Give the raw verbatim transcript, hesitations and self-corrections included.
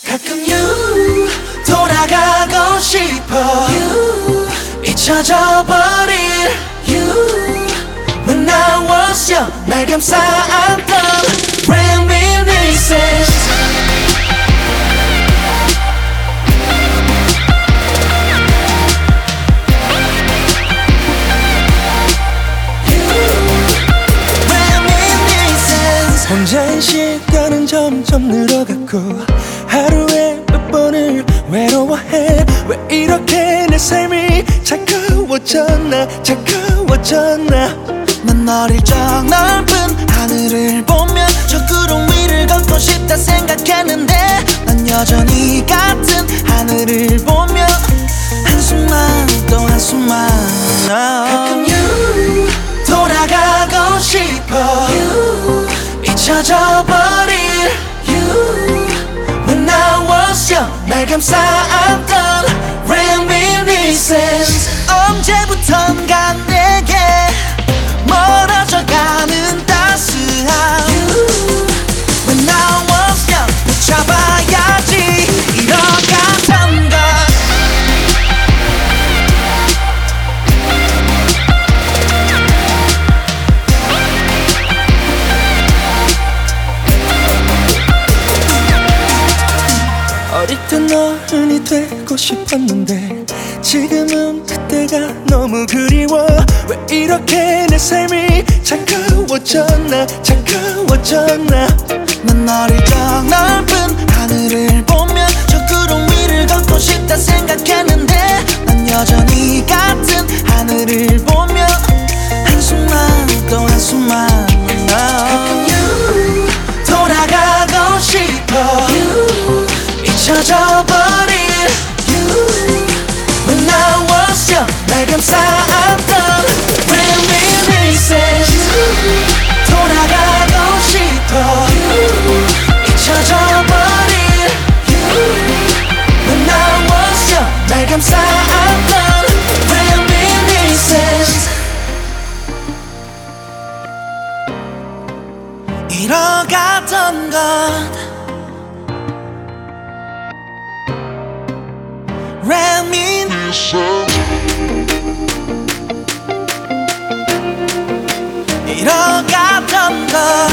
가끔 you 돌아가고 싶어 you 잊혀져 버릴 you When I was young 날 감싸안던 reminiscence 혼자인 시간은 점점 늘어갔고 하루에 몇 번을 외로워해 왜 이렇게 내 삶이 차가워졌나 차가워졌나 난 어릴 적 넓은 하늘을 보며 저 구름 위를 걷고 싶다 생각했는데 난 여전히 같은 하늘을 보며 한숨만 또 한숨만 가끔 you 돌아가고 싶어 you 잊혀져 버릴 you When I was young 날 감싸안던 reminiscence 언제부턴가 내게 멀어져가는 따스함 you When I was young 붙잡아야지 이뤄갔던 것 어릴 땐 어른이 되고 싶었는데 지금은 그때가 너무 그리워 왜 이렇게 내 삶이 차가워졌나 차가워졌나 난 어릴 적 넓은 하늘을 보며 저 구름 위를 걷고 싶다 생각했는데 난 여전히 같은 하늘을 보며 한숨만 또 한숨만 가끔 you 돌아가고 싶어 you 잊혀져 버릴 you When I was young 날 감싸안던 reminiscence you 돌아가고 싶어 you 잊혀져 버릴 you When I was young 날 감싸안던 reminiscence 잃어갔던 것 reminiscence 잃어갔던 것